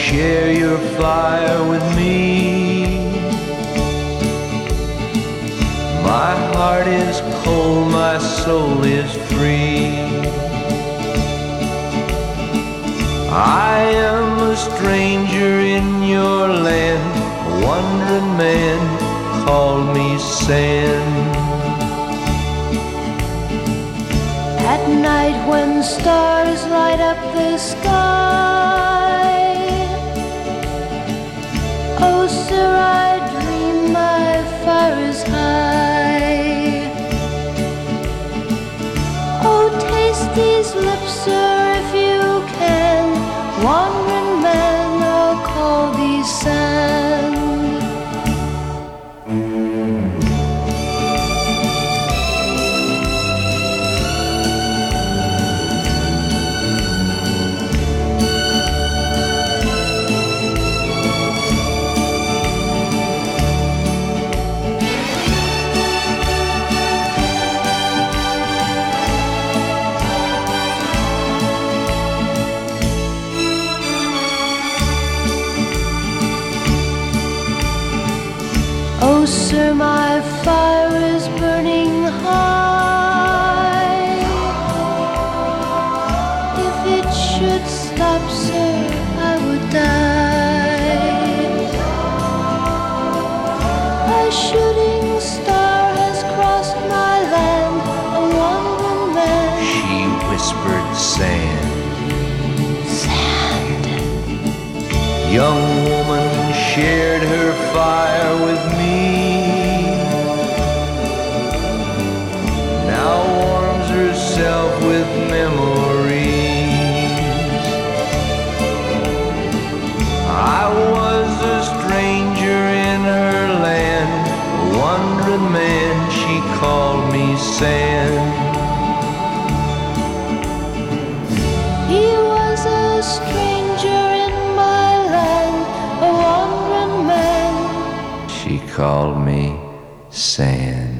share your fire with me. My heart is cold, my soul is free. I am a stranger in your land, a wandering man, call me sand. At night when stars light up the sky, oh sir, I dream my fire is high. Oh, taste these lips, sir, if you can, wandering man, I'll call thee sand. Oh, sir, my fire is burning high. If it should stop, sir, I would die. A shooting star has crossed my land, a wandering man. She whispered sand. Sand. Young woman shared her fire with me. Now warms herself with memories. I was a stranger in her land, a wandering man, she called me sand. He was a stranger in my land, a wandering man. She called me sand.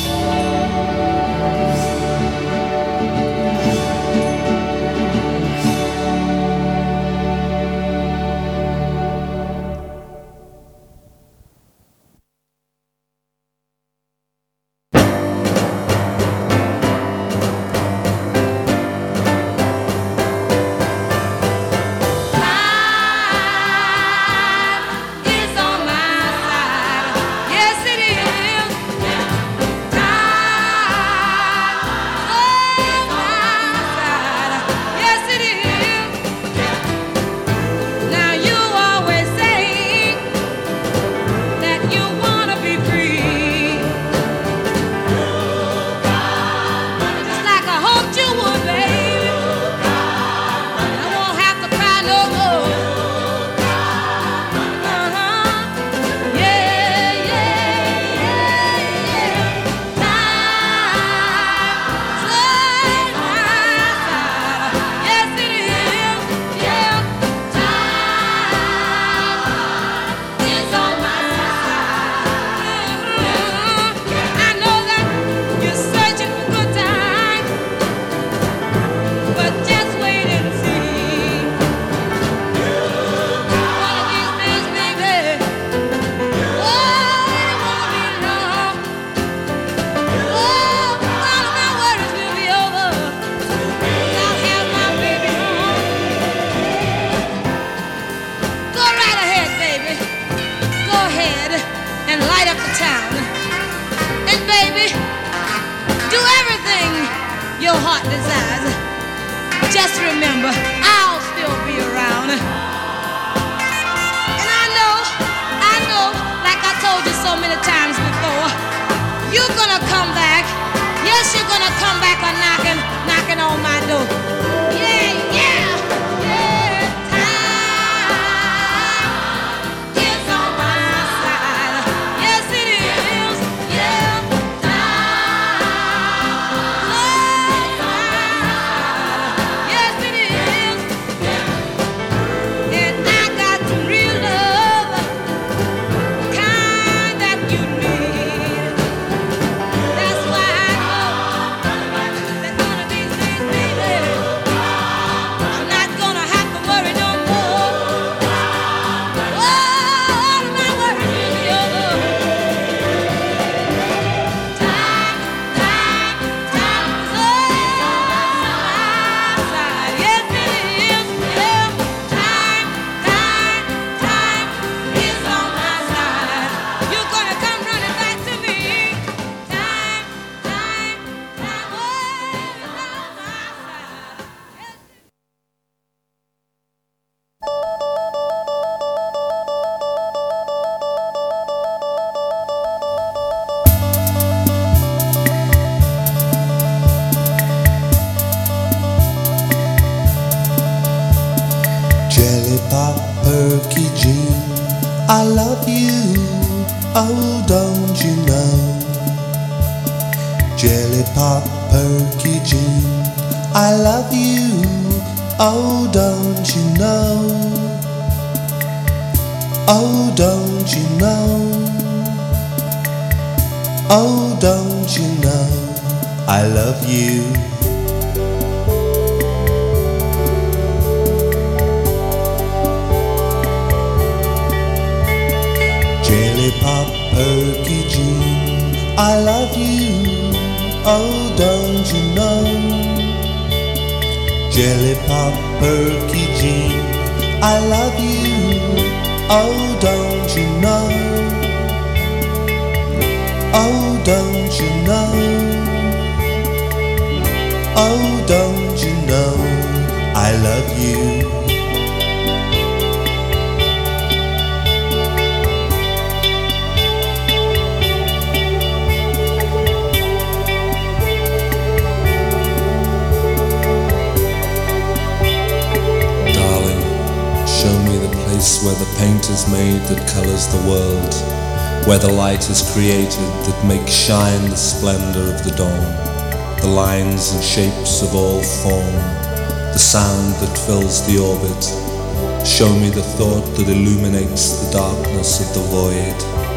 Your heart desires. Just remember, I'll still be around. And I know, like I told you so many times before, you're gonna come back. Yes, you're gonna come back a knocking on my door. Yeah, yeah, yeah. Time is on my side. Yes, it is. Yeah, time. Yes, it is. Oh, don't you know? Jelly Pop, Perky Jean, I love you. Oh, don't you know? Oh, don't you know? Oh, don't you know? I love you. Jelly Pop, Perky Jean, I love you. Oh, don't you know? Jelly Pop, Perky Jean, I love you. Oh, don't you know? Oh, don't you know? Oh, don't you know? I love you. Show me the place where the paint is made that colours the world, where the light is created that makes shine the splendour of the dawn, the lines and shapes of all form, the sound that fills the orbit. Show me the thought that illuminates the darkness of the void.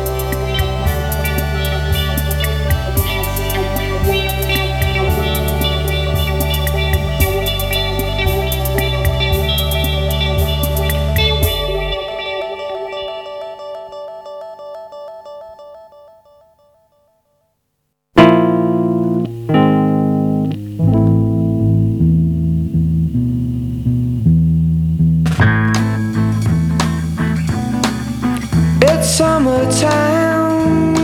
Summertime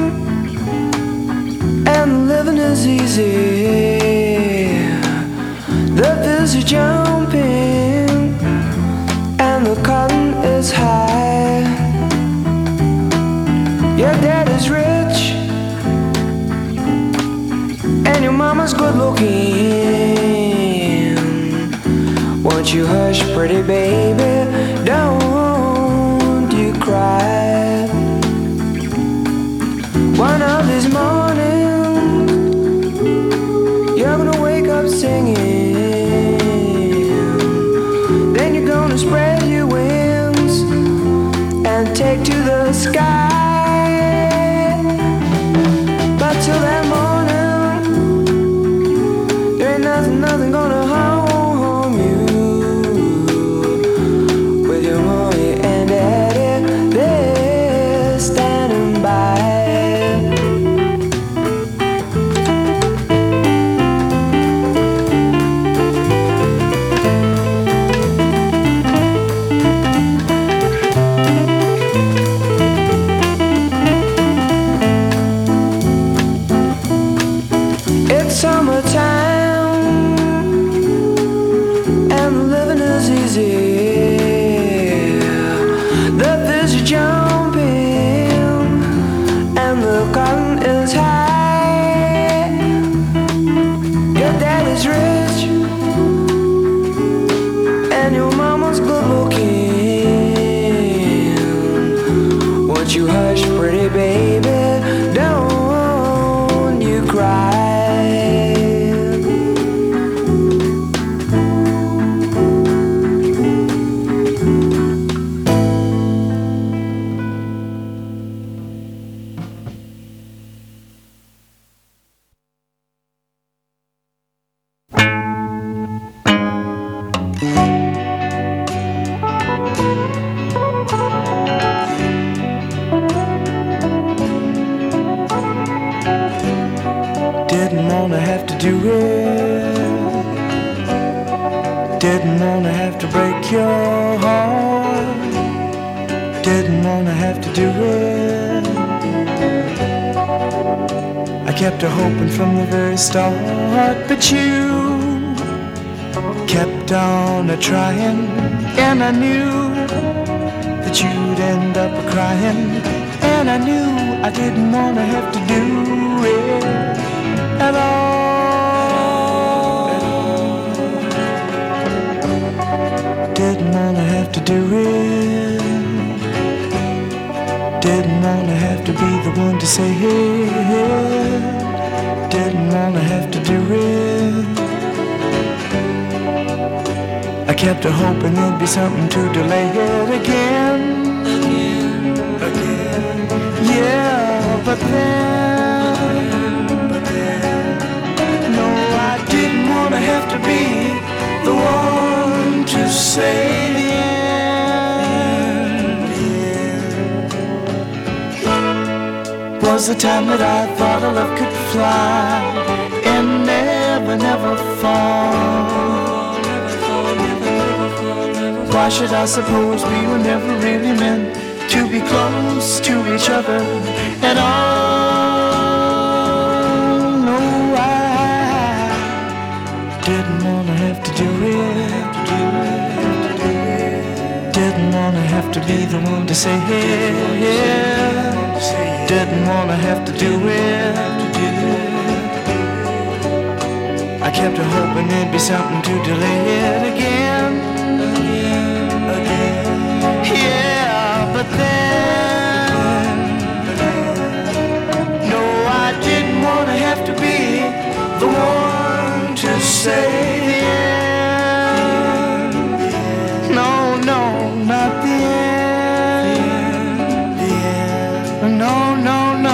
and living is easy. The fields are jumping and the cotton is high. Your dad is rich and your mama's good looking. Won't you hush, pretty baby, don't you cry. One of these mornings, you're gonna wake up singing. Then you're gonna spread your wings and take to the sky. But till that morning, there ain't nothing gonna harm you. With your mommy and daddy, they're standing by. Summertime and living is easy. The fish are jumping and the cotton is high. Your dad is rich and your mama's good looking. Won't you hush, pretty baby, don't you cry. Didn't wanna have to do it. Didn't wanna have to break your heart. Didn't wanna have to do it. I kept her hoping from the very start, but you kept on trying, and I knew that you'd end up crying, and I knew I didn't wanna have to do it at all. Didn't wanna have to do it. Didn't wanna have to be the say it, didn't wanna have to do it. I kept hoping there'd be something to delay it again. Yeah, but then, no, I didn't wanna have to be the one to say the end. Was the time that I thought our love could fly and never, never fall. Why should I suppose we were never really meant to be close to each other at all? No, I didn't wanna have to do it. Didn't wanna have to be the one to say it. Didn't wanna have to do it. I kept hoping there'd be something to delay it again. Yeah, but then, no, I didn't wanna have to be the one to say the end. No, no, not the end. No, no, no.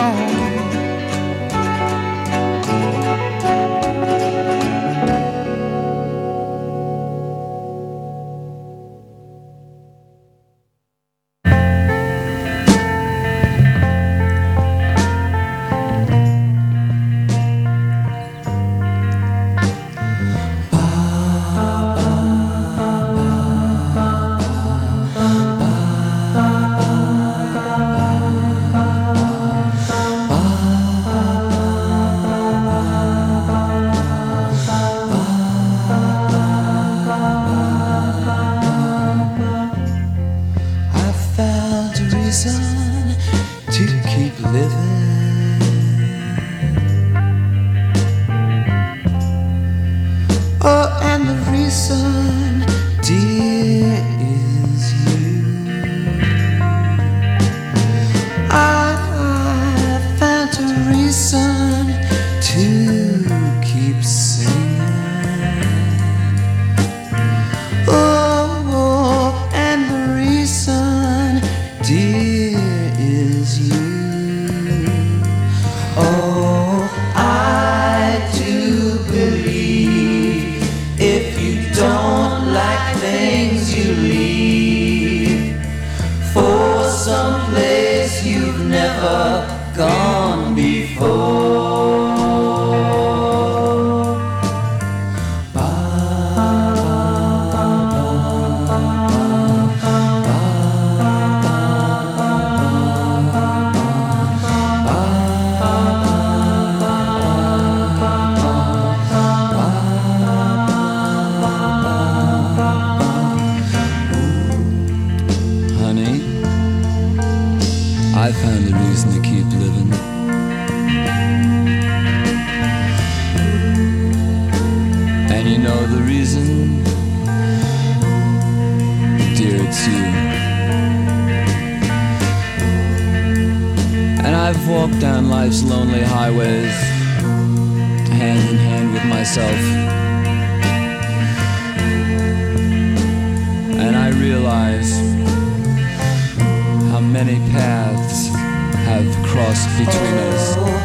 I found a reason to keep living. And you know the reason? Dear, it's you. And I've walked down life's lonely highways, hand in hand with myself. And I realize how many paths have crossed between us.